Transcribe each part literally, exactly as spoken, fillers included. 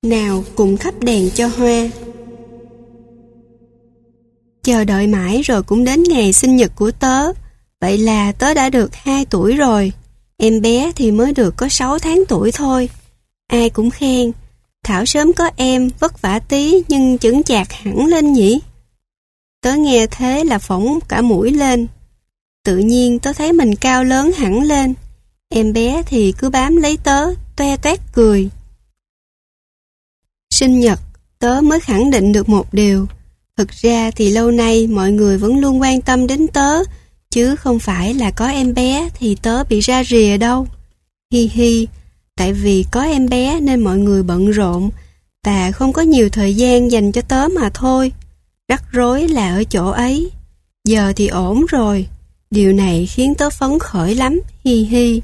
Nào cùng thắp đèn cho Hoa. Chờ đợi mãi rồi cũng đến ngày sinh nhật của tớ. Vậy là tớ đã được hai tuổi rồi. Em bé thì mới được có sáu tháng tuổi thôi. Ai cũng khen Thảo sớm có em, vất vả tí nhưng chững chạc hẳn lên nhỉ. Tớ nghe thế là phỏng cả mũi lên. Tự nhiên tớ thấy mình cao lớn hẳn lên. Em bé thì cứ bám lấy tớ, toe toét cười. Sinh nhật, tớ mới khẳng định được một điều. Thực ra thì lâu nay mọi người vẫn luôn quan tâm đến tớ, chứ không phải là có em bé thì tớ bị ra rìa đâu. Hi hi, tại vì có em bé nên mọi người bận rộn và không có nhiều thời gian dành cho tớ mà thôi. Rắc rối là ở chỗ ấy. Giờ thì ổn rồi. Điều này khiến tớ phấn khởi lắm, hi hi.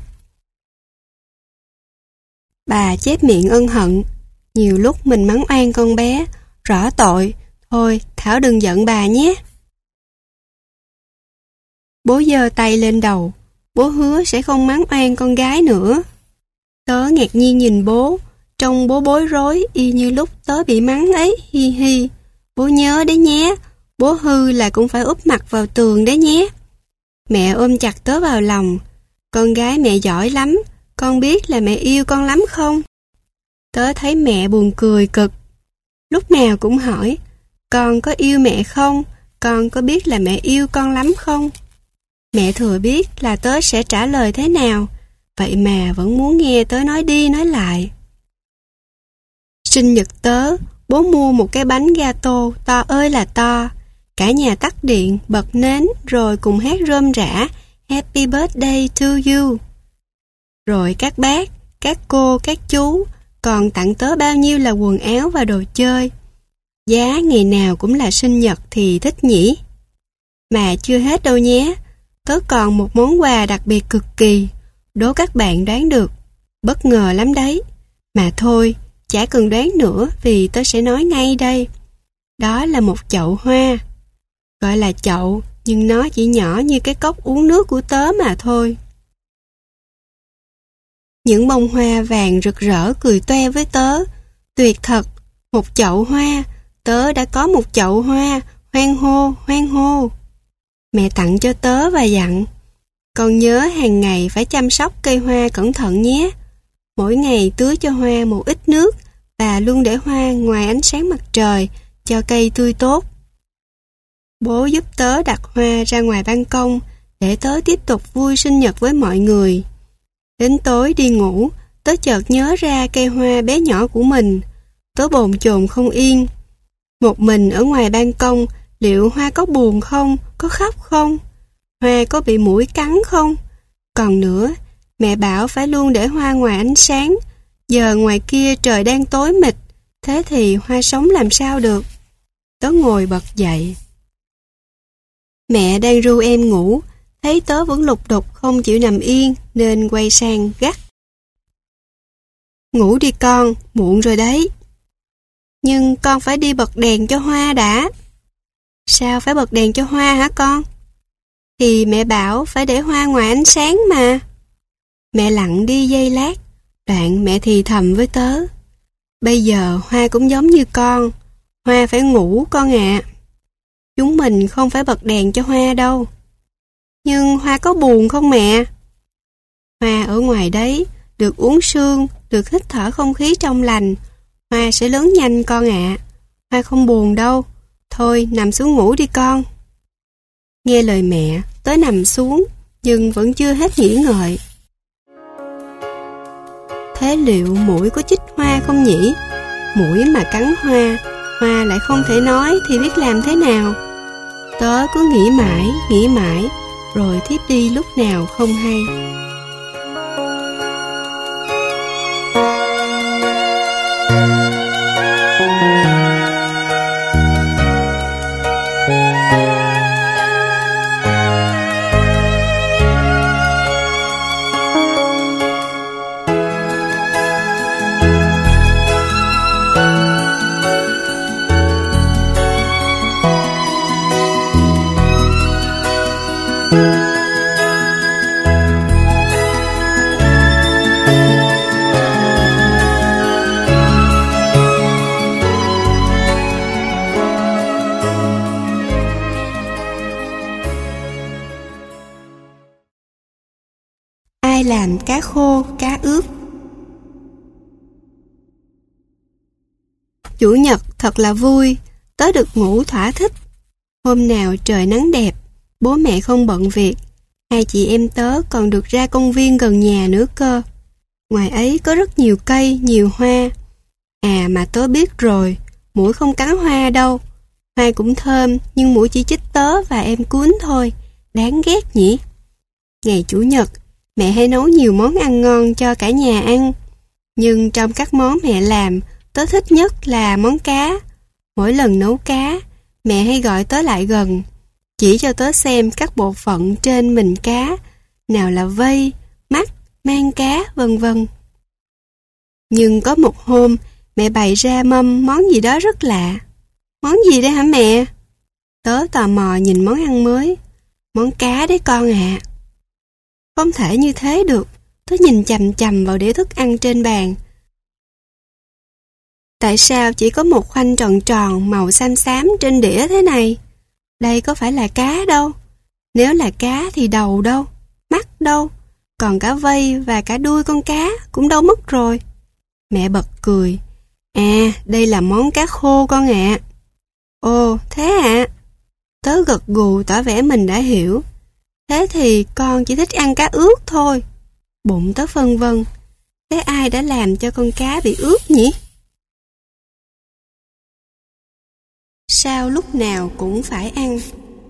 Bà chép miệng ân hận. Nhiều lúc mình mắng oan con bé, rõ tội. Thôi, Thảo đừng giận bà nhé. Bố giơ tay lên đầu. Bố hứa sẽ không mắng oan con gái nữa. Tớ ngạc nhiên nhìn bố. Trông bố bối rối y như lúc tớ bị mắng ấy, hi hi. Bố nhớ đấy nhé. Bố hư là cũng phải úp mặt vào tường đấy nhé. Mẹ ôm chặt tớ vào lòng. Con gái mẹ giỏi lắm. Con biết là mẹ yêu con lắm không? Tớ thấy mẹ buồn cười cực. Lúc nào cũng hỏi, con có yêu mẹ không? Con có biết là mẹ yêu con lắm không? Mẹ thừa biết là tớ sẽ trả lời thế nào, vậy mà vẫn muốn nghe tớ nói đi nói lại. Sinh nhật tớ, bố mua một cái bánh gato to ơi là to. Cả nhà tắt điện, bật nến rồi cùng hát rôm rả Happy birthday to you. Rồi các bác, các cô, các chú còn tặng tớ bao nhiêu là quần áo và đồ chơi. Giá ngày nào cũng là sinh nhật thì thích nhỉ. Mà chưa hết đâu nhé. Tớ còn một món quà đặc biệt cực kỳ. Đố các bạn đoán được. Bất ngờ lắm đấy. Mà thôi, chả cần đoán nữa vì tớ sẽ nói ngay đây. Đó là một chậu hoa. Gọi là chậu, nhưng nó chỉ nhỏ như cái cốc uống nước của tớ mà thôi. Những bông hoa vàng rực rỡ cười toe với tớ. Tuyệt thật, một chậu hoa. Tớ đã có một chậu hoa. Hoan hô, hoan hô. Mẹ tặng cho tớ và dặn, con nhớ hàng ngày phải chăm sóc cây hoa cẩn thận nhé. Mỗi ngày tưới cho hoa một ít nước và luôn để hoa ngoài ánh sáng mặt trời cho cây tươi tốt. Bố giúp tớ đặt hoa ra ngoài ban công để tớ tiếp tục vui sinh nhật với mọi người. Đến tối đi ngủ, tớ chợt nhớ ra cây hoa bé nhỏ của mình. Tớ bồn chồn không yên. Một mình ở ngoài ban công, liệu hoa có buồn không? Có khóc không? Hoa có bị muỗi cắn không? Còn nữa, mẹ bảo phải luôn để hoa ngoài ánh sáng. Giờ ngoài kia trời đang tối mịt, thế thì hoa sống làm sao được? Tớ ngồi bật dậy. Mẹ đang ru em ngủ, thấy tớ vẫn lục đục không chịu nằm yên nên quay sang gắt. Ngủ đi con, muộn rồi đấy. Nhưng con phải đi bật đèn cho hoa đã. Sao phải bật đèn cho hoa hả con? Thì mẹ bảo phải để hoa ngoài ánh sáng mà. Mẹ lặng đi giây lát, đoạn mẹ thì thầm với tớ. Bây giờ hoa cũng giống như con, hoa phải ngủ con ạ. À. Chúng mình không phải bật đèn cho hoa đâu. Nhưng hoa có buồn không mẹ? Hoa ở ngoài đấy, được uống sương, được hít thở không khí trong lành. Hoa sẽ lớn nhanh con ạ. À. Hoa không buồn đâu. Thôi nằm xuống ngủ đi con. Nghe lời mẹ, tớ nằm xuống, nhưng vẫn chưa hết nghĩ ngợi. Thế liệu muỗi có chích hoa không nhỉ? Muỗi mà cắn hoa, hoa lại không thể nói thì biết làm thế nào? Tớ cứ nghĩ mãi, nghĩ mãi, rồi thiếp đi lúc nào không hay. làm cá khô, cá ướp. Chủ nhật thật là vui, tớ được ngủ thỏa thích. Hôm nào trời nắng đẹp, bố mẹ không bận việc, hai chị em tớ còn được ra công viên gần nhà nữa cơ. Ngoài ấy có rất nhiều cây, nhiều hoa. À mà tớ biết rồi, muỗi không cắn hoa đâu. Hoa cũng thơm, nhưng muỗi chỉ chích tớ và em Cuốn thôi. Đáng ghét nhỉ? Ngày Chủ nhật, mẹ hay nấu nhiều món ăn ngon cho cả nhà ăn. Nhưng trong các món mẹ làm, tớ thích nhất là món cá. Mỗi lần nấu cá, mẹ hay gọi tớ lại gần, chỉ cho tớ xem các bộ phận trên mình cá, nào là vây, mắt, mang cá, vân vân. Nhưng có một hôm, mẹ bày ra mâm món gì đó rất lạ. Món gì đấy hả mẹ? Tớ tò mò nhìn món ăn mới. Món cá đấy con ạ. À. Không thể như thế được. Tớ nhìn chằm chằm vào đĩa thức ăn trên bàn. Tại sao chỉ có một khoanh tròn tròn màu xám xám trên đĩa thế này? Đây có phải là cá đâu. Nếu là cá thì đầu đâu, mắt đâu, còn cả vây và cả đuôi con cá cũng đâu mất rồi. Mẹ bật cười. À, đây là món cá khô con ạ. À. Ồ, thế ạ? À? Tớ gật gù tỏ vẻ mình đã hiểu. Thế thì con chỉ thích ăn cá ướp thôi. Bụng tớ phân vân. Thế ai đã làm cho con cá bị ướp nhỉ? Sao lúc nào cũng phải ăn?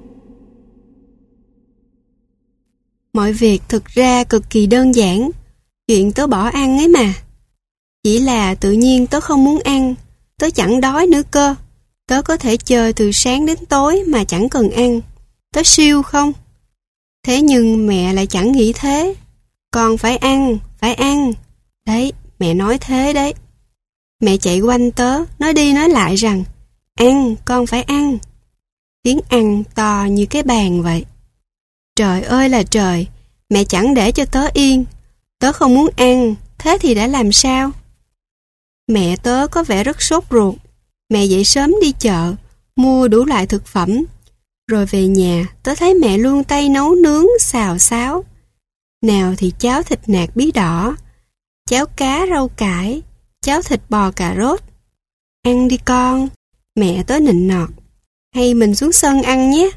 Mọi việc thực ra cực kỳ đơn giản. Chuyện tớ bỏ ăn ấy mà. Chỉ là tự nhiên tớ không muốn ăn. Tớ chẳng đói nữa cơ. Tớ có thể chơi từ sáng đến tối mà chẳng cần ăn. Tớ siêu không? Thế nhưng mẹ lại chẳng nghĩ thế. Con phải ăn, phải ăn. Đấy, mẹ nói thế đấy. Mẹ chạy quanh tớ, nói đi nói lại rằng ăn, con phải ăn. Tiếng ăn to như cái bàn vậy. Trời ơi là trời, mẹ chẳng để cho tớ yên. Tớ không muốn ăn, thế thì đã làm sao? Mẹ tớ có vẻ rất sốt ruột. Mẹ dậy sớm đi chợ, mua đủ loại thực phẩm. Rồi về nhà, tớ thấy mẹ luôn tay nấu nướng, xào xáo. Nào thì cháo thịt nạc bí đỏ, cháo cá rau cải, cháo thịt bò cà rốt. Ăn đi con, mẹ tớ nịnh nọt. Hay mình xuống sân ăn nhé.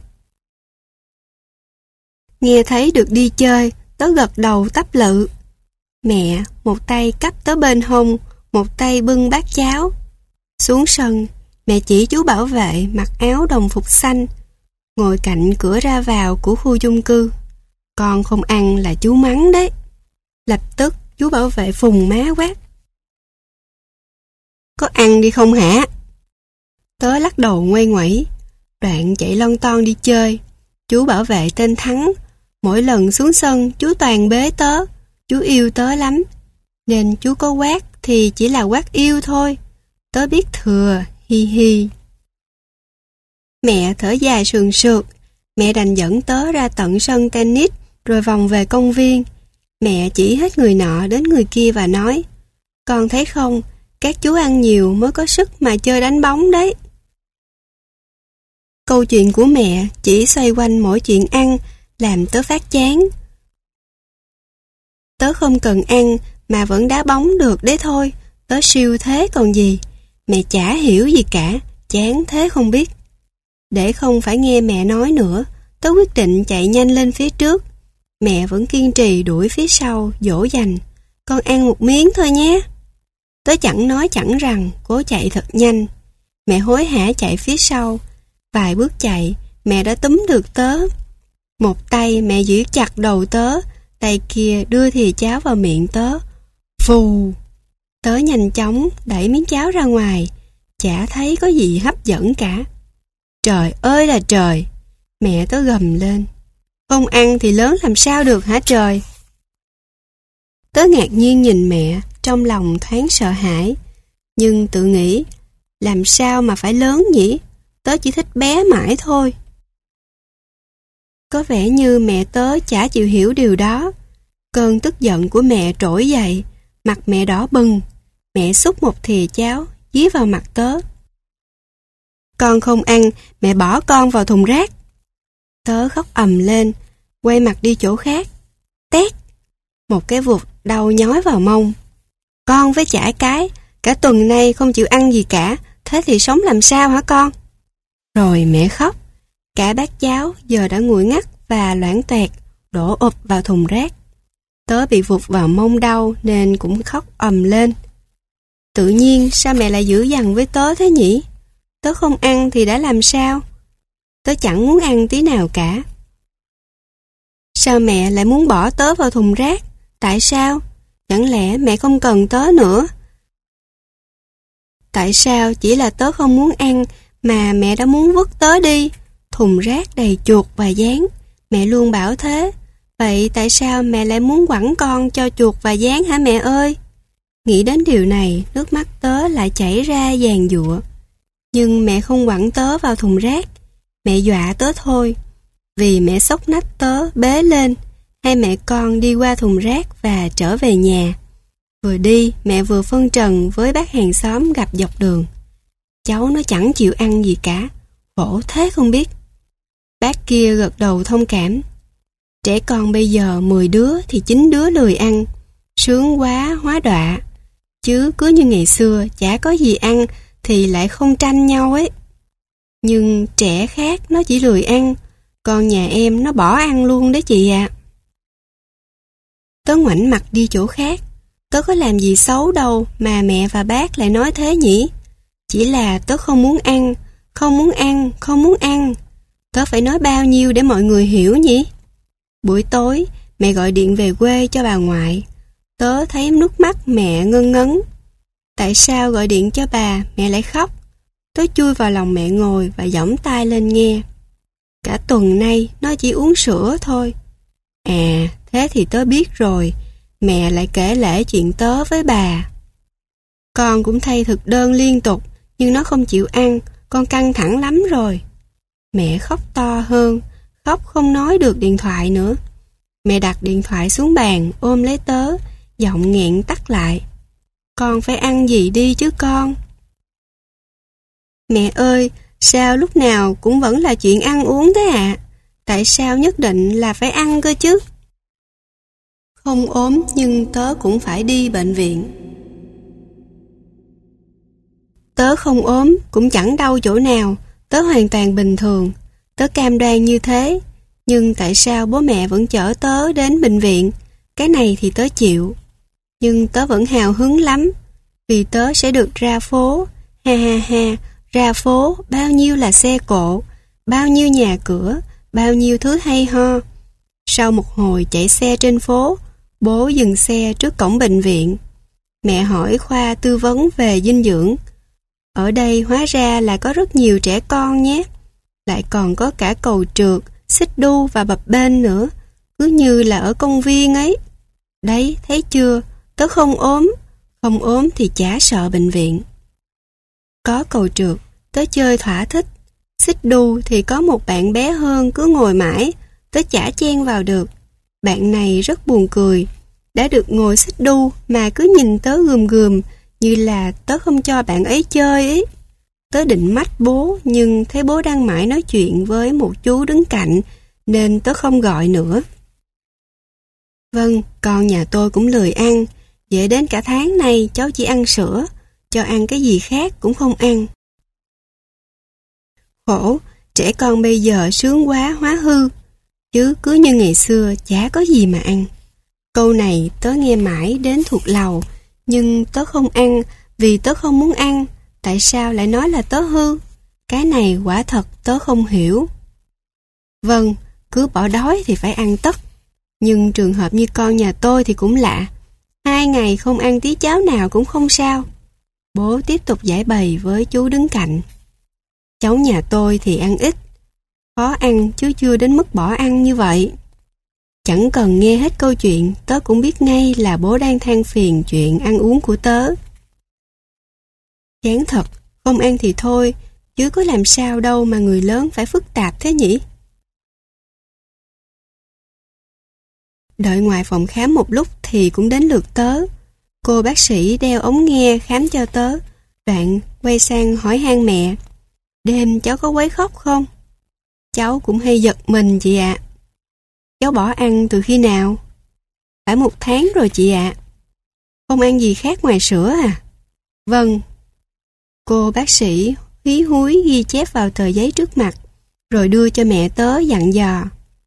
Nghe thấy được đi chơi, tớ gật đầu tắp lự. Mẹ một tay cắp tớ bên hông, một tay bưng bát cháo. Xuống sân, mẹ chỉ chú bảo vệ mặc áo đồng phục xanh, ngồi cạnh cửa ra vào của khu chung cư. Con không ăn là chú mắng đấy. Lập tức chú bảo vệ phùng má quát. Có ăn đi không hả? Tớ lắc đầu ngoay ngoẩy, đoạn chạy lon ton đi chơi. Chú bảo vệ tên Thắng, mỗi lần xuống sân chú toàn bế tớ. Chú yêu tớ lắm, nên chú có quát thì chỉ là quát yêu thôi. Tớ biết thừa, hi hi. Mẹ thở dài sườn sượt. Mẹ đành dẫn tớ ra tận sân tennis, rồi vòng về công viên. Mẹ chỉ hết người nọ đến người kia và nói, con thấy không, các chú ăn nhiều mới có sức mà chơi đánh bóng đấy. Câu chuyện của mẹ chỉ xoay quanh mỗi chuyện ăn, làm tớ phát chán. Tớ không cần ăn mà vẫn đá bóng được đấy thôi. Tớ siêu thế còn gì. Mẹ chả hiểu gì cả, chán thế không biết. Để không phải nghe mẹ nói nữa, tớ quyết định chạy nhanh lên phía trước. Mẹ vẫn kiên trì đuổi phía sau, dỗ dành. Con ăn một miếng thôi nhé. Tớ chẳng nói chẳng rằng, cố chạy thật nhanh. Mẹ hối hả chạy phía sau. Vài bước chạy, mẹ đã túm được tớ. Một tay mẹ giữ chặt đầu tớ, tay kia đưa thìa cháo vào miệng tớ. Phù! Tớ nhanh chóng đẩy miếng cháo ra ngoài, chả thấy có gì hấp dẫn cả. Trời ơi là trời! Mẹ tớ gầm lên. Không ăn thì lớn làm sao được hả trời? Tớ ngạc nhiên nhìn mẹ, trong lòng thoáng sợ hãi. Nhưng tự nghĩ, làm sao mà phải lớn nhỉ? Tớ chỉ thích bé mãi thôi. Có vẻ như mẹ tớ chả chịu hiểu điều đó. Cơn tức giận của mẹ trỗi dậy, mặt mẹ đỏ bừng. Mẹ xúc một thìa cháo, dí vào mặt tớ. Con không ăn, mẹ bỏ con vào thùng rác. Tớ khóc ầm lên, quay mặt đi chỗ khác. Tét! một cái vụt đau nhói vào mông. Con với chả cái, cả tuần nay không chịu ăn gì cả, thế thì sống làm sao hả con? Rồi mẹ khóc. Cả bát cháo giờ đã nguội ngắt và loãng toẹt, đổ ụp vào thùng rác. Tớ bị vụt vào mông đau nên cũng khóc ầm lên. Tự nhiên sao mẹ lại dữ dằn với tớ thế nhỉ? Tớ không ăn thì đã làm sao? Tớ chẳng muốn ăn tí nào cả. Sao mẹ lại muốn bỏ tớ vào thùng rác? Tại sao? Chẳng lẽ mẹ không cần tớ nữa? Tại sao chỉ là tớ không muốn ăn mà mẹ đã muốn vứt tớ đi? Thùng rác đầy chuột và gián, mẹ luôn bảo thế. Vậy tại sao mẹ lại muốn quẳng con cho chuột và gián hả mẹ ơi? Nghĩ đến điều này, nước mắt tớ lại chảy ra giàn giụa. Nhưng mẹ không quẳng tớ vào thùng rác, mẹ dọa tớ thôi. Vì mẹ xốc nách tớ bế lên, hai mẹ con đi qua thùng rác và trở về nhà. Vừa đi, mẹ vừa phân trần với bác hàng xóm gặp dọc đường. Cháu nó chẳng chịu ăn gì cả, khổ thế không biết. Bác kia gật đầu thông cảm. Trẻ con bây giờ mười đứa thì chín đứa lười ăn, sướng quá hóa đọa. Chứ cứ như ngày xưa chả có gì ăn thì lại không tranh nhau ấy. Nhưng trẻ khác nó chỉ lười ăn, còn nhà em nó bỏ ăn luôn đấy chị ạ. À. Tớ ngoảnh mặt đi chỗ khác. Tớ có làm gì xấu đâu mà mẹ và bác lại nói thế nhỉ? Chỉ là tớ không muốn ăn, không muốn ăn, không muốn ăn. Tớ phải nói bao nhiêu để mọi người hiểu nhỉ? Buổi tối, mẹ gọi điện về quê cho bà ngoại. Tớ thấy nước mắt mẹ ngân ngấn. Tại sao gọi điện cho bà, mẹ lại khóc? Tớ chui vào lòng mẹ ngồi và giỏng tai lên nghe. Cả tuần nay nó chỉ uống sữa thôi. À, thế thì tớ biết rồi. Mẹ lại kể lể chuyện tớ với bà. Con cũng thay thực đơn liên tục, nhưng nó không chịu ăn, con căng thẳng lắm rồi. Mẹ khóc to hơn, khóc không nói được điện thoại nữa. Mẹ đặt điện thoại xuống bàn, ôm lấy tớ, giọng nghẹn tắt lại. Con phải ăn gì đi chứ con. Mẹ ơi, sao lúc nào cũng vẫn là chuyện ăn uống thế ạ? À? Tại sao nhất định là phải ăn cơ chứ? Không ốm nhưng tớ cũng phải đi bệnh viện. Tớ không ốm, cũng chẳng đau chỗ nào, tớ hoàn toàn bình thường. Tớ cam đoan như thế, nhưng tại sao bố mẹ vẫn chở tớ đến bệnh viện? Cái này thì tớ chịu. Nhưng tớ vẫn hào hứng lắm, vì tớ sẽ được ra phố. Ha ha ha, ra phố, bao nhiêu là xe cộ, bao nhiêu nhà cửa, bao nhiêu thứ hay ho. Sau một hồi chạy xe trên phố, bố dừng xe trước cổng bệnh viện. Mẹ hỏi khoa tư vấn về dinh dưỡng. Ở đây hóa ra là có rất nhiều trẻ con nhé. Lại còn có cả cầu trượt, xích đu và bập bênh nữa. Cứ như là ở công viên ấy. Đấy, thấy chưa? Tớ không ốm. Không ốm thì chả sợ bệnh viện. Có cầu trượt, tớ chơi thỏa thích. Xích đu thì có một bạn bé hơn cứ ngồi mãi. Tớ chả chen vào được. Bạn này rất buồn cười. Đã được ngồi xích đu mà cứ nhìn tớ gườm gườm, như là tớ không cho bạn ấy chơi ấy. Tớ định mách bố, nhưng thấy bố đang mãi nói chuyện với một chú đứng cạnh, nên tớ không gọi nữa. Vâng, con nhà tôi cũng lười ăn. Dễ đến cả tháng nay cháu chỉ ăn sữa, cho ăn cái gì khác cũng không ăn. Khổ, trẻ con bây giờ sướng quá hóa hư. Chứ cứ như ngày xưa chả có gì mà ăn. Câu này tớ nghe mãi đến thuộc lầu, nhưng tớ không ăn vì tớ không muốn ăn. Tại sao lại nói là tớ hư? Cái này quả thật tớ không hiểu. Vâng, cứ bỏ đói thì phải ăn tất. Nhưng trường hợp như con nhà tôi thì cũng lạ. Hai ngày không ăn tí cháo nào cũng không sao. Bố tiếp tục giải bày với chú đứng cạnh. Cháu nhà tôi thì ăn ít. Khó ăn chứ chưa đến mức bỏ ăn như vậy. Chẳng cần nghe hết câu chuyện, tớ cũng biết ngay là bố đang than phiền chuyện ăn uống của tớ. Chán thật, không ăn thì thôi, chứ có làm sao đâu mà người lớn phải phức tạp thế nhỉ? Đợi ngoài phòng khám một lúc thì cũng đến lượt tớ. Cô bác sĩ đeo ống nghe khám cho tớ, đoạn quay sang hỏi han mẹ. Đêm cháu có quấy khóc không? Cháu cũng hay giật mình chị ạ. À. Cháu bỏ ăn từ khi nào? phải một tháng rồi chị ạ. Không ăn gì khác ngoài sữa à? Vâng. Cô bác sĩ hí húi ghi chép vào tờ giấy trước mặt, rồi đưa cho mẹ tớ dặn dò.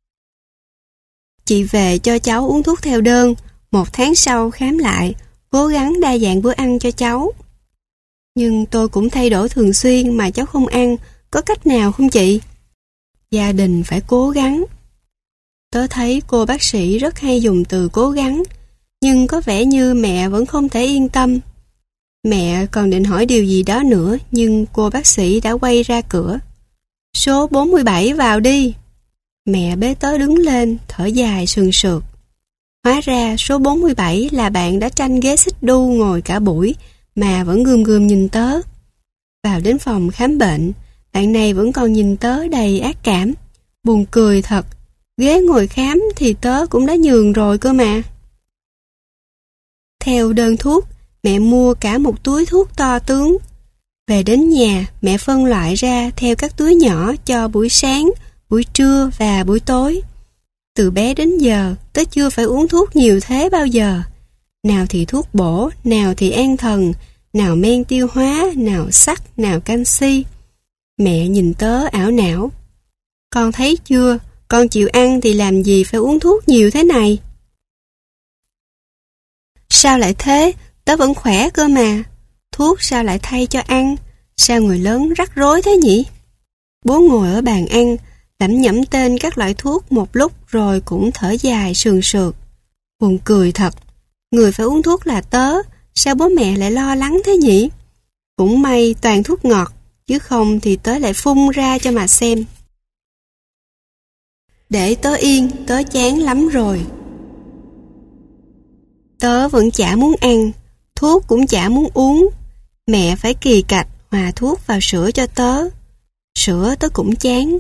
Chị về cho cháu uống thuốc theo đơn, một tháng sau khám lại, cố gắng đa dạng bữa ăn cho cháu. Nhưng tôi cũng thay đổi thường xuyên mà cháu không ăn, có cách nào không chị? Gia đình phải cố gắng. Tớ thấy cô bác sĩ rất hay dùng từ cố gắng, nhưng có vẻ như mẹ vẫn không thể yên tâm. Mẹ còn định hỏi điều gì đó nữa, nhưng cô bác sĩ đã quay ra cửa. Số bốn mươi bảy vào đi. Mẹ bế tớ đứng lên, thở dài sườn sượt. Hóa ra số bốn mươi bảy là bạn đã tranh ghế xích đu ngồi cả buổi mà vẫn gườm gườm nhìn tớ. Vào đến phòng khám bệnh, bạn này vẫn còn nhìn tớ đầy ác cảm. Buồn cười thật, ghế ngồi khám thì tớ cũng đã nhường rồi cơ mà. Theo đơn thuốc, mẹ mua cả một túi thuốc to tướng. Về đến nhà, mẹ phân loại ra theo các túi nhỏ cho buổi sáng, buổi trưa và buổi tối. Từ bé đến giờ, tớ chưa phải uống thuốc nhiều thế bao giờ. Nào thì thuốc bổ, nào thì an thần, nào men tiêu hóa, nào sắt, nào canxi. Mẹ nhìn tớ ảo não. Con thấy chưa, con chịu ăn thì làm gì phải uống thuốc nhiều thế này? Sao lại thế? Tớ vẫn khỏe cơ mà. Thuốc sao lại thay cho ăn? Sao người lớn rắc rối thế nhỉ? Bố ngồi ở bàn ăn, lẩm nhẩm tên các loại thuốc một lúc rồi cũng thở dài sườn sượt. Buồn cười thật. Người phải uống thuốc là tớ, sao bố mẹ lại lo lắng thế nhỉ? Cũng may toàn thuốc ngọt, chứ không thì tớ lại phun ra cho mà xem. Để tớ yên, tớ chán lắm rồi. Tớ vẫn chả muốn ăn, thuốc cũng chả muốn uống. Mẹ phải kỳ cạch hòa thuốc vào sữa cho tớ. Sữa tớ cũng chán.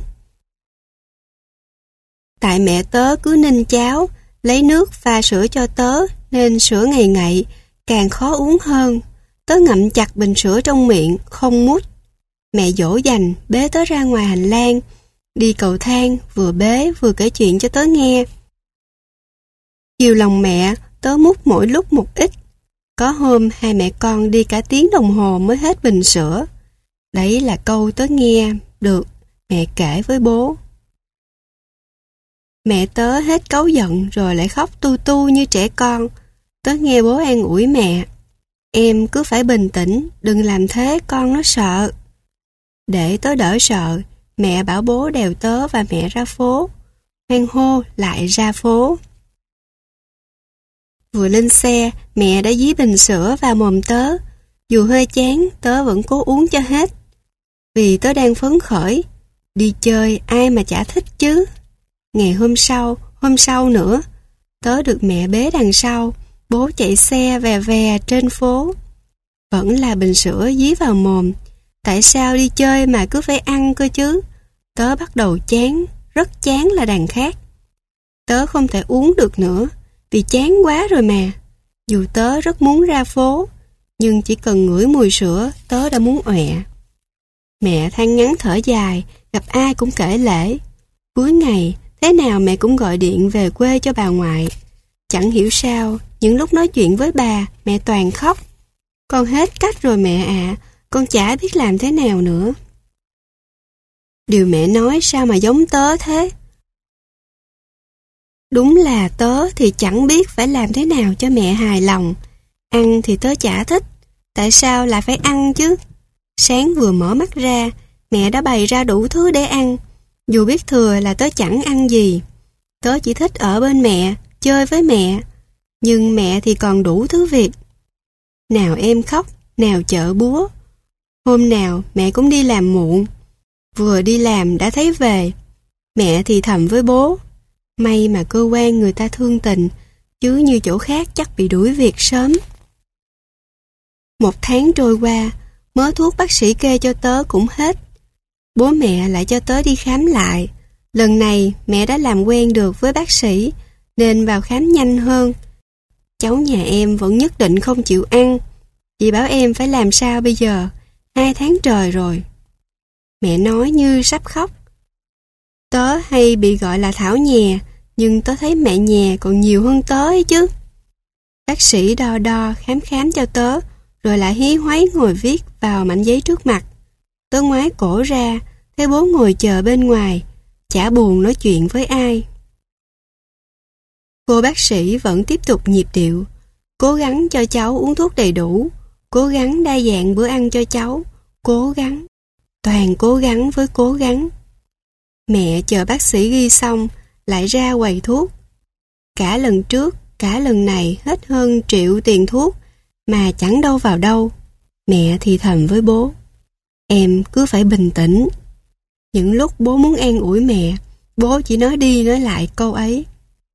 Tại mẹ tớ cứ ninh cháo, lấy nước pha sữa cho tớ, nên sữa ngày ngậy, càng khó uống hơn. Tớ ngậm chặt bình sữa trong miệng, không mút. Mẹ dỗ dành, bế tớ ra ngoài hành lang, đi cầu thang, vừa bế vừa kể chuyện cho tớ nghe. Chiều lòng mẹ, tớ mút mỗi lúc một ít. Có hôm hai mẹ con đi cả tiếng đồng hồ mới hết bình sữa. Đấy là câu tớ nghe được mẹ kể với bố. Mẹ tớ hết cáu giận rồi lại khóc tu tu như trẻ con. Tớ nghe bố an ủi mẹ. Em cứ phải bình tĩnh, đừng làm thế con nó sợ. Để tớ đỡ sợ, mẹ bảo bố đèo tớ và mẹ ra phố. Hoan hô lại ra phố. Vừa lên xe, mẹ đã dí bình sữa vào mồm tớ. Dù hơi chán, tớ vẫn cố uống cho hết. Vì tớ đang phấn khởi. Đi chơi ai mà chả thích chứ. Ngày hôm sau, hôm sau nữa, tớ được mẹ bế đằng sau, bố chạy xe vè vè trên phố. Vẫn là bình sữa dí vào mồm. Tại sao đi chơi mà cứ phải ăn cơ chứ? Tớ bắt đầu chán, rất chán là đằng khác. Tớ không thể uống được nữa, vì chán quá rồi mà. Dù tớ rất muốn ra phố, nhưng chỉ cần ngửi mùi sữa, tớ đã muốn ọe. Mẹ than ngắn thở dài, gặp ai cũng kể lể. Cuối ngày, thế nào mẹ cũng gọi điện về quê cho bà ngoại. Chẳng hiểu sao, những lúc nói chuyện với bà, mẹ toàn khóc. Con hết cách rồi mẹ ạ, à, con chả biết làm thế nào nữa. Điều mẹ nói sao mà giống tớ thế? Đúng là tớ thì chẳng biết phải làm thế nào cho mẹ hài lòng. Ăn thì tớ chả thích, tại sao lại phải ăn chứ? Sáng vừa mở mắt ra, mẹ đã bày ra đủ thứ để ăn. Dù biết thừa là tớ chẳng ăn gì. Tớ chỉ thích ở bên mẹ, chơi với mẹ. Nhưng mẹ thì còn đủ thứ việc. Nào em khóc, nào chợ búa. Hôm nào mẹ cũng đi làm muộn. Vừa đi làm đã thấy về. Mẹ thì thầm với bố. May mà cơ quan người ta thương tình, chứ như chỗ khác chắc bị đuổi việc sớm. Một tháng trôi qua, mớ thuốc bác sĩ kê cho tớ cũng hết. Bố mẹ lại cho tớ đi khám lại. Lần này mẹ đã làm quen được với bác sĩ, nên vào khám nhanh hơn. Cháu nhà em vẫn nhất định không chịu ăn. Chị bảo em phải làm sao bây giờ? Hai tháng trời rồi. Mẹ nói như sắp khóc. Tớ hay bị gọi là thảo nhè, nhưng tớ thấy mẹ nhà còn nhiều hơn tớ ấy chứ. Bác sĩ đo đo khám khám cho tớ, rồi lại hí hoáy ngồi viết vào mảnh giấy trước mặt. Tớ ngoái cổ ra, thấy bố ngồi chờ bên ngoài, chả buồn nói chuyện với ai. Cô bác sĩ vẫn tiếp tục nhịp điệu, cố gắng cho cháu uống thuốc đầy đủ, cố gắng đa dạng bữa ăn cho cháu, cố gắng, toàn cố gắng với cố gắng. Mẹ chờ bác sĩ ghi xong, lại ra quầy thuốc. Cả lần trước, cả lần này hết hơn triệu tiền thuốc, mà chẳng đâu vào đâu. Mẹ thì thầm với bố, em cứ phải bình tĩnh. Những lúc bố muốn an ủi mẹ, bố chỉ nói đi nói lại câu ấy.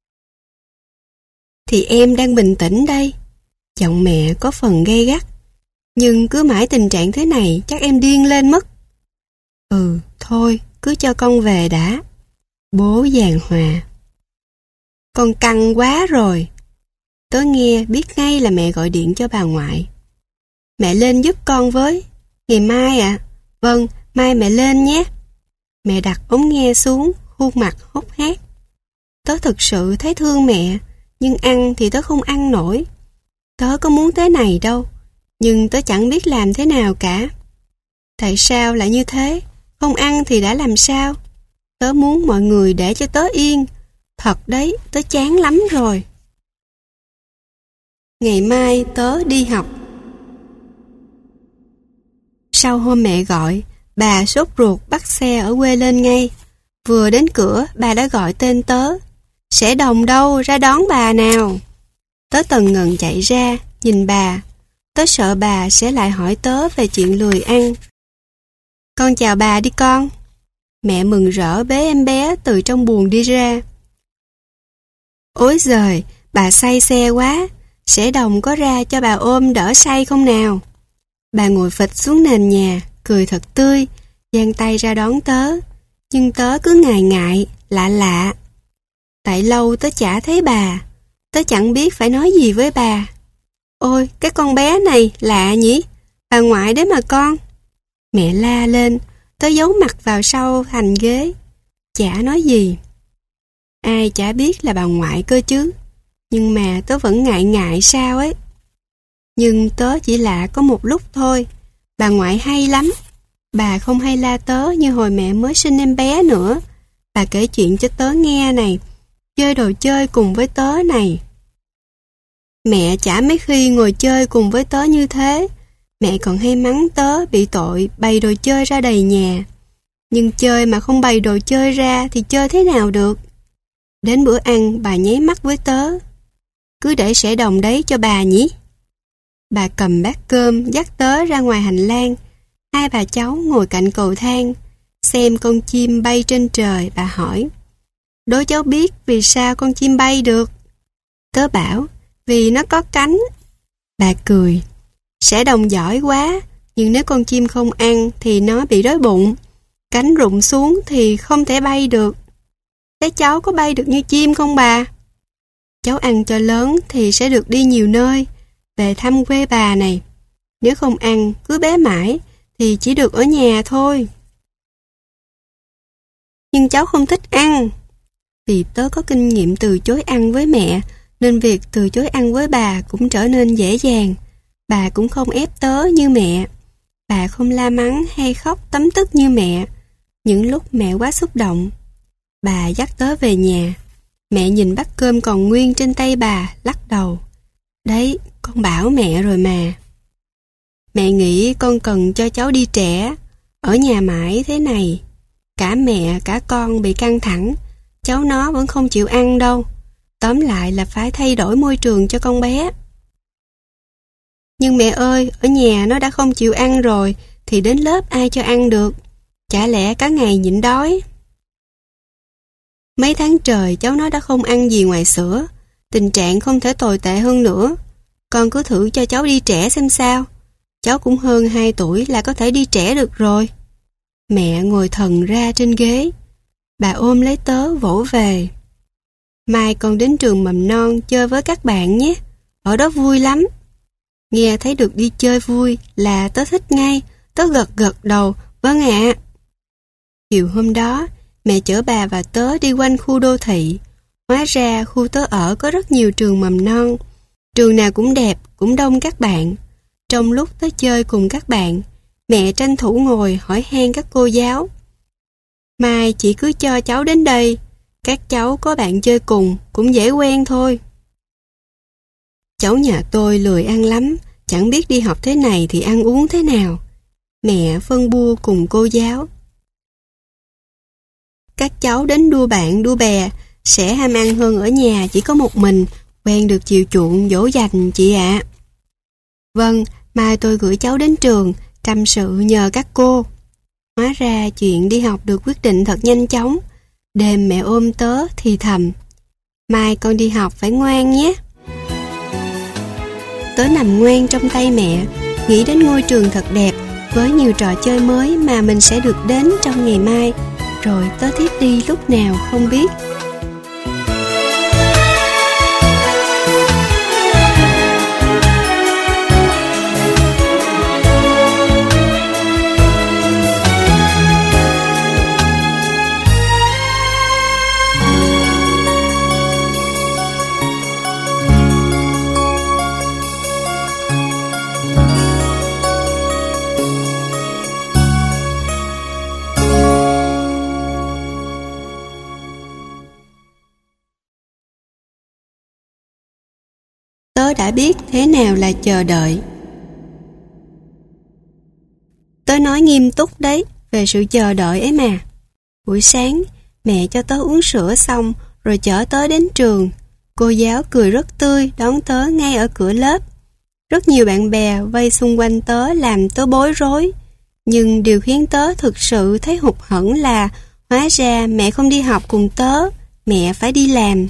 Thì em đang bình tĩnh đây. Giọng mẹ có phần gay gắt. Nhưng cứ mãi tình trạng thế này chắc em điên lên mất. Ừ, thôi, cứ cho con về đã. Bố giàn hòa. Con căng quá rồi. Tớ nghe biết ngay là mẹ gọi điện cho bà ngoại. Mẹ lên giúp con với. Ngày mai ạ. À? Vâng, mai mẹ lên nhé. Mẹ đặt ống nghe xuống, khuôn mặt hốc hác. Tớ thực sự thấy thương mẹ, nhưng ăn thì tớ không ăn nổi. Tớ có muốn thế này đâu, nhưng tớ chẳng biết làm thế nào cả. Tại sao lại như thế? Không ăn thì đã làm sao? Tớ muốn mọi người để cho tớ yên. Thật đấy, tớ chán lắm rồi. Ngày mai tớ đi học. Sau hôm mẹ gọi, bà sốt ruột bắt xe ở quê lên ngay. Vừa đến cửa, bà đã gọi tên tớ. Sẽ Đồng đâu, ra đón bà nào. Tớ tần ngần chạy ra, nhìn bà. Tớ sợ bà sẽ lại hỏi tớ về chuyện lười ăn. Con chào bà đi con. Mẹ mừng rỡ bế em bé từ trong buồng đi ra. Ối giời, bà say xe quá. Sẽ Đồng có ra cho bà ôm đỡ say không nào? Bà ngồi phịch xuống nền nhà, cười thật tươi, giang tay ra đón tớ. Nhưng tớ cứ ngại ngại, lạ lạ. Tại lâu tớ chả thấy bà, tớ chẳng biết phải nói gì với bà. Ôi, cái con bé này lạ nhỉ? Bà ngoại đấy mà con. Mẹ la lên, tớ giấu mặt vào sau thành ghế. Chả nói gì. Ai chả biết là bà ngoại cơ chứ. Nhưng mà tớ vẫn ngại ngại sao ấy. Nhưng tớ chỉ lạ có một lúc thôi. Bà ngoại hay lắm. Bà không hay la tớ như hồi mẹ mới sinh em bé nữa. Bà kể chuyện cho tớ nghe này. Chơi đồ chơi cùng với tớ này. Mẹ chả mấy khi ngồi chơi cùng với tớ như thế. Mẹ còn hay mắng tớ bị tội bày đồ chơi ra đầy nhà. Nhưng chơi mà không bày đồ chơi ra thì chơi thế nào được. Đến bữa ăn bà nháy mắt với tớ. Cứ để Sẽ Đồng đấy cho bà nhỉ. Bà cầm bát cơm dắt tớ ra ngoài hành lang. Hai bà cháu ngồi cạnh cầu thang xem con chim bay trên trời. Bà hỏi, đố cháu biết vì sao con chim bay được? Tớ bảo, vì nó có cánh. Bà cười, Sẽ Đồng giỏi quá, nhưng nếu con chim không ăn thì nó bị đói bụng. Cánh rụng xuống thì không thể bay được. Thế cháu có bay được như chim không bà? Cháu ăn cho lớn thì sẽ được đi nhiều nơi, về thăm quê bà này. Nếu không ăn, cứ bé mãi, thì chỉ được ở nhà thôi. Nhưng cháu không thích ăn. Vì tớ có kinh nghiệm từ chối ăn với mẹ, nên việc từ chối ăn với bà cũng trở nên dễ dàng. Bà cũng không ép tớ như mẹ. Bà không la mắng hay khóc tấm tức như mẹ. Những lúc mẹ quá xúc động, bà dắt tớ về nhà. Mẹ nhìn bát cơm còn nguyên trên tay bà, lắc đầu. Đấy, con bảo mẹ rồi mà. Mẹ nghĩ con cần cho cháu đi trẻ. Ở nhà mãi thế này, cả mẹ cả con bị căng thẳng. Cháu nó vẫn không chịu ăn đâu. Tóm lại là phải thay đổi môi trường cho con bé. Nhưng mẹ ơi, ở nhà nó đã không chịu ăn rồi thì đến lớp ai cho ăn được? Chả lẽ cả ngày nhịn đói? Mấy tháng trời cháu nó đã không ăn gì ngoài sữa. Tình trạng không thể tồi tệ hơn nữa. Con cứ thử cho cháu đi trẻ xem sao. Cháu cũng hơn hai tuổi là có thể đi trẻ được rồi. Mẹ ngồi thần ra trên ghế. Bà ôm lấy tớ vỗ về. Mai con đến trường mầm non chơi với các bạn nhé. Ở đó vui lắm. Nghe thấy được đi chơi vui là tớ thích ngay. Tớ gật gật đầu. Vâng ạ. Chiều hôm đó, mẹ chở bà và tớ đi quanh khu đô thị. Hóa ra khu tớ ở có rất nhiều trường mầm non. Trường nào cũng đẹp, cũng đông các bạn. Trong lúc tớ chơi cùng các bạn, mẹ tranh thủ ngồi hỏi han các cô giáo. Mai chị cứ cho cháu đến đây, các cháu có bạn chơi cùng cũng dễ quen thôi. Cháu nhà tôi lười ăn lắm, chẳng biết đi học thế này thì ăn uống thế nào. Mẹ phân bua cùng cô giáo. Các cháu đến đua bạn đua bè sẽ ham ăn hơn ở nhà chỉ có một mình, quen được chiều chuộng dỗ dành chị ạ. Vâng, mai tôi gửi cháu đến trường, tâm sự nhờ các cô. Hóa ra chuyện đi học được quyết định thật nhanh chóng. Đêm mẹ ôm tớ thì thầm. Mai con đi học phải ngoan nhé. Tớ nằm ngoan trong tay mẹ, nghĩ đến ngôi trường thật đẹp với nhiều trò chơi mới mà mình sẽ được đến trong ngày mai. Rồi tớ thiếp đi lúc nào không biết. Tớ đã biết thế nào là chờ đợi. Tớ nói nghiêm túc đấy, về sự chờ đợi ấy mà. Buổi sáng, mẹ cho tớ uống sữa xong rồi chở tớ đến trường. Cô giáo cười rất tươi đón tớ ngay ở cửa lớp. Rất nhiều bạn bè vây xung quanh tớ làm tớ bối rối. Nhưng điều khiến tớ thực sự thấy hụt hẫng là hóa ra mẹ không đi học cùng tớ, mẹ phải đi làm.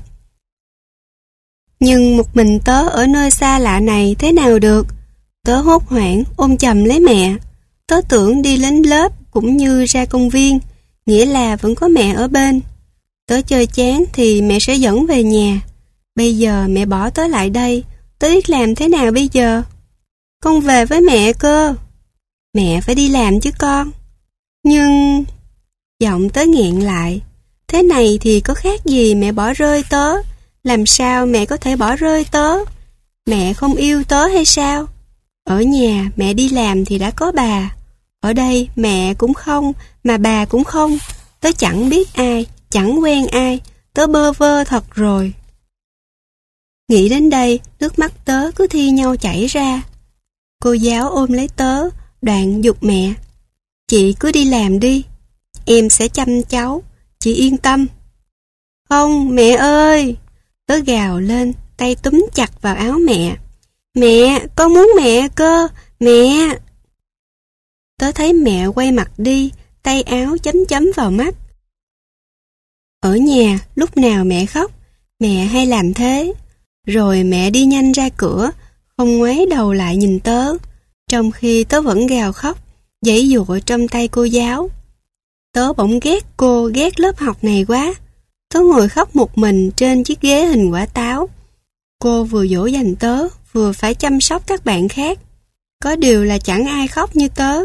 Nhưng một mình tớ ở nơi xa lạ này thế nào được? Tớ hốt hoảng ôm chầm lấy mẹ. Tớ tưởng đi đến lớp cũng như ra công viên, nghĩa là vẫn có mẹ ở bên. Tớ chơi chán thì mẹ sẽ dẫn về nhà. Bây giờ mẹ bỏ tớ lại đây, tớ biết làm thế nào bây giờ? Con về với mẹ cơ. Mẹ phải đi làm chứ con. Nhưng... Giọng tớ nghẹn lại. Thế này thì có khác gì mẹ bỏ rơi tớ? Làm sao mẹ có thể bỏ rơi tớ? Mẹ không yêu tớ hay sao? Ở nhà mẹ đi làm thì đã có bà. Ở đây mẹ cũng không, mà bà cũng không. Tớ chẳng biết ai, chẳng quen ai. Tớ bơ vơ thật rồi. Nghĩ đến đây, nước mắt tớ cứ thi nhau chảy ra. Cô giáo ôm lấy tớ, đoạn giục mẹ. Chị cứ đi làm đi, em sẽ chăm cháu, chị yên tâm. Không, mẹ ơi! Tớ gào lên, tay túm chặt vào áo mẹ. Mẹ, con muốn mẹ cơ, mẹ! Tớ thấy mẹ quay mặt đi, tay áo chấm chấm vào mắt. Ở nhà, lúc nào mẹ khóc, mẹ hay làm thế. Rồi mẹ đi nhanh ra cửa, không ngoái đầu lại nhìn tớ, trong khi tớ vẫn gào khóc, giãy giụa trong tay cô giáo. Tớ bỗng ghét cô, ghét lớp học này quá. Tớ ngồi khóc một mình trên chiếc ghế hình quả táo. Cô vừa dỗ dành tớ, vừa phải chăm sóc các bạn khác. Có điều là chẳng ai khóc như tớ.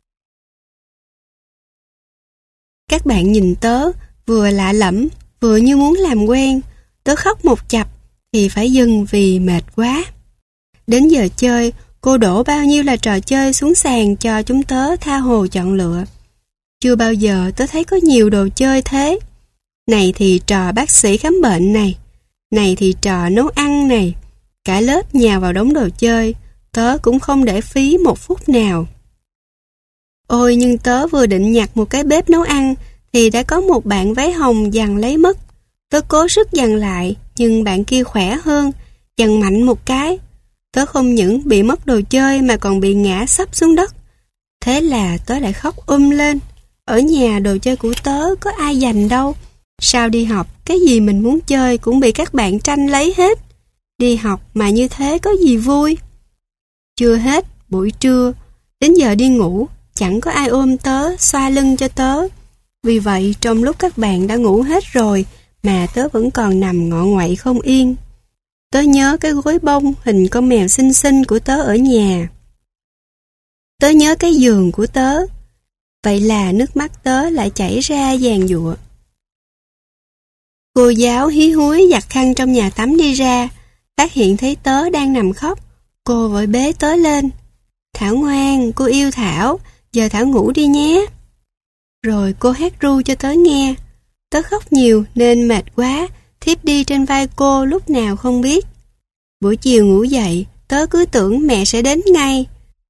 Các bạn nhìn tớ, vừa lạ lẫm, vừa như muốn làm quen. Tớ khóc một chập, thì phải dừng vì mệt quá. Đến giờ chơi, cô đổ bao nhiêu là trò chơi xuống sàn cho chúng tớ tha hồ chọn lựa. Chưa bao giờ tớ thấy có nhiều đồ chơi thế. Này thì trò bác sĩ khám bệnh này, này thì trò nấu ăn này. Cả lớp nhào vào đống đồ chơi, tớ cũng không để phí một phút nào. Ôi nhưng tớ vừa định nhặt một cái bếp nấu ăn thì đã có một bạn váy hồng giằng lấy mất. Tớ cố sức giằng lại, nhưng bạn kia khỏe hơn, giằng mạnh một cái. Tớ không những bị mất đồ chơi mà còn bị ngã sấp xuống đất. Thế là tớ lại khóc um lên. Ở nhà đồ chơi của tớ có ai giành đâu. Sao đi học, cái gì mình muốn chơi cũng bị các bạn tranh lấy hết. Đi học mà như thế có gì vui. Chưa hết, buổi trưa, đến giờ đi ngủ, chẳng có ai ôm tớ, xoa lưng cho tớ. Vì vậy, trong lúc các bạn đã ngủ hết rồi, mà tớ vẫn còn nằm ngọ nguậy không yên. Tớ nhớ cái gối bông hình con mèo xinh xinh của tớ ở nhà. Tớ nhớ cái giường của tớ. Vậy là nước mắt tớ lại chảy ra giàn giụa. Cô giáo hí húi giặt khăn trong nhà tắm đi ra, phát hiện thấy tớ đang nằm khóc. Cô vội bế tớ lên. Thảo ngoan, cô yêu Thảo, giờ Thảo ngủ đi nhé. Rồi cô hát ru cho tớ nghe. Tớ khóc nhiều nên mệt quá, thiếp đi trên vai cô lúc nào không biết. Buổi chiều ngủ dậy, tớ cứ tưởng mẹ sẽ đến ngay.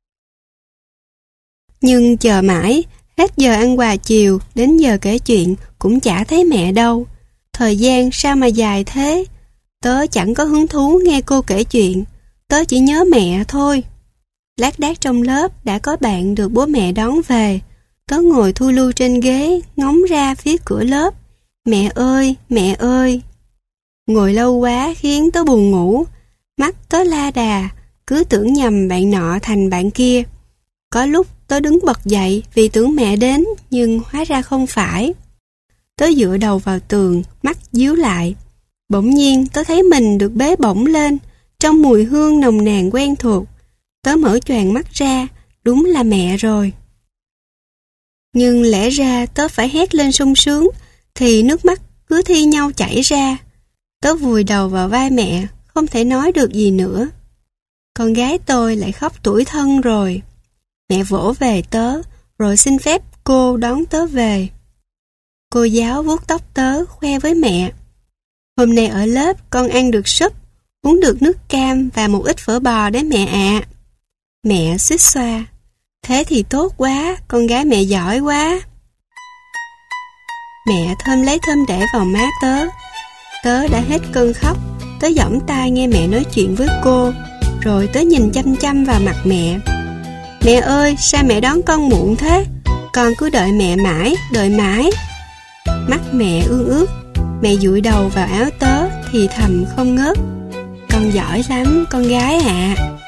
Nhưng chờ mãi, hết giờ ăn quà chiều, đến giờ kể chuyện cũng chả thấy mẹ đâu. Thời gian sao mà dài thế? Tớ chẳng có hứng thú nghe cô kể chuyện, tớ chỉ nhớ mẹ thôi. Lác đác trong lớp đã có bạn được bố mẹ đón về. Tớ ngồi thu lưu trên ghế, ngóng ra phía cửa lớp. Mẹ ơi, mẹ ơi! Ngồi lâu quá khiến tớ buồn ngủ. Mắt tớ la đà, cứ tưởng nhầm bạn nọ thành bạn kia. Có lúc tớ đứng bật dậy vì tưởng mẹ đến, nhưng hóa ra không phải. Tớ dựa đầu vào tường, mắt díu lại. Bỗng nhiên tớ thấy mình được bế bổng lên, trong mùi hương nồng nàn quen thuộc. Tớ mở choàng mắt ra, đúng là mẹ rồi. Nhưng lẽ ra tớ phải hét lên sung sướng, thì nước mắt cứ thi nhau chảy ra. Tớ vùi đầu vào vai mẹ, không thể nói được gì nữa. Con gái tôi lại khóc tủi thân rồi. Mẹ vỗ về tớ, rồi xin phép cô đón tớ về. Cô giáo vuốt tóc tớ, khoe với mẹ. Hôm nay ở lớp con ăn được súp, uống được nước cam và một ít phở bò đấy mẹ ạ. À. Mẹ xuýt xoa. Thế thì tốt quá, con gái mẹ giỏi quá. Mẹ thơm lấy thơm để vào má tớ. Tớ đã hết cơn khóc. Tớ giỏng tai nghe mẹ nói chuyện với cô. Rồi tớ nhìn chăm chăm vào mặt mẹ. Mẹ ơi, sao mẹ đón con muộn thế? Con cứ đợi mẹ mãi, đợi mãi. Mắt mẹ ương ướt. Mẹ dụi đầu vào áo tớ thì thầm không ngớt. Con giỏi lắm, con gái ạ. À.